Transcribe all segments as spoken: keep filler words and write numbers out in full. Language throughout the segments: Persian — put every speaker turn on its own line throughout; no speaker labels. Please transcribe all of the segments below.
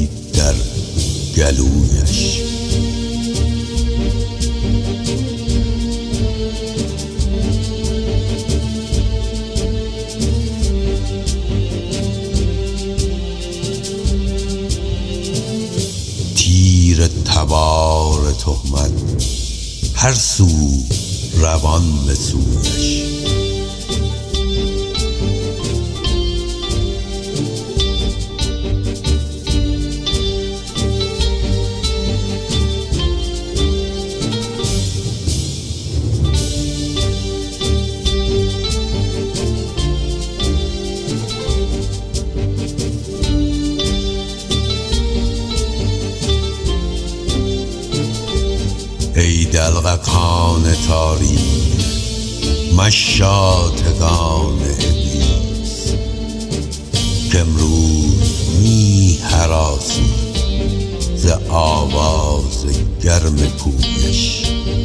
کوبید در گلویش. تیر تبار تهمت هر سو روان به سویش. ای دلقکان تاریک مشاتگان ابلیس، که امروز می هراسی ز آواز گرم کویش.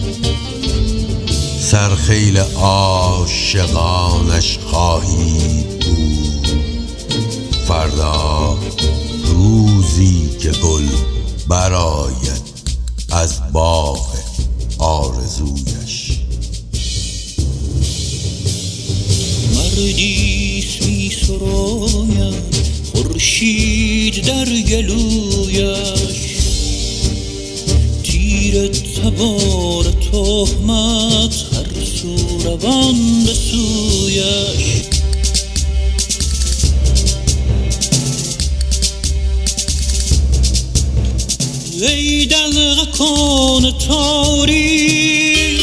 سرخیل عاشقانش خواهید بود فردا، روزی که گل برآید از باغ آرزویش.
مردیست می سراید خورشید در گلویش، تیر تبار تهمت هر سو روان به سویش. ای دلقکان تاریک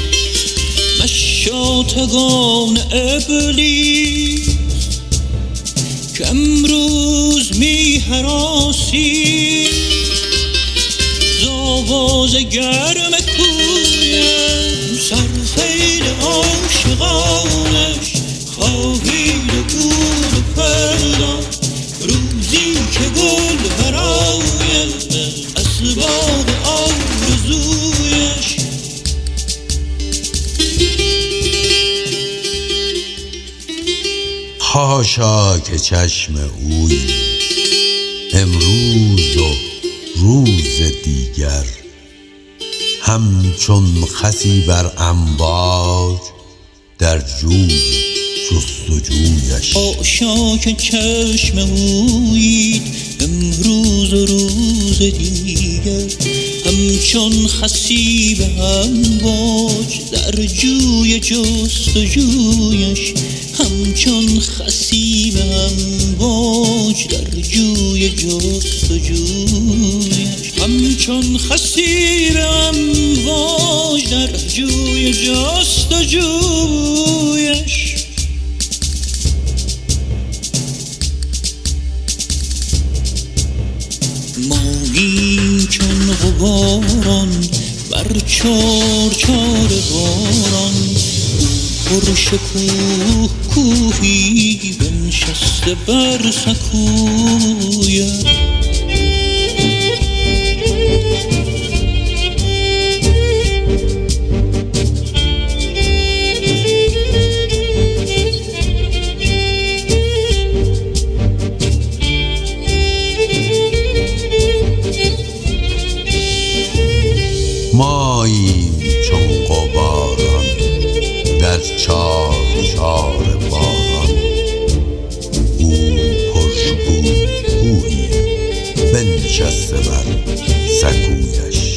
مشاتگان ابلیس، که امروز می هراسی ز آواز گرم کویش. سرخیل عاشقانش خواهید بود فردا، روزی که گل برآید از باغ آرزویش.
حاشا که چشم اویی امروز و روز دیگر، همچون خسی بر امواج در جوی جستجویش.
حاشا که چشم اویی امروز و روز دیگر، همچون خسی به امواج در جوی جستجویش. همچون خسی به امواج در جوی جستجویش. همچون خسی به امواج در جوی جستجویش. ماییم چون غباران بر چار چار باران، پر شکوه کوهی بنشسته بر سکویش.
ماییم چون غباران در چار چار باران، او پرشکوه کوهی بنشسته بر سکویش.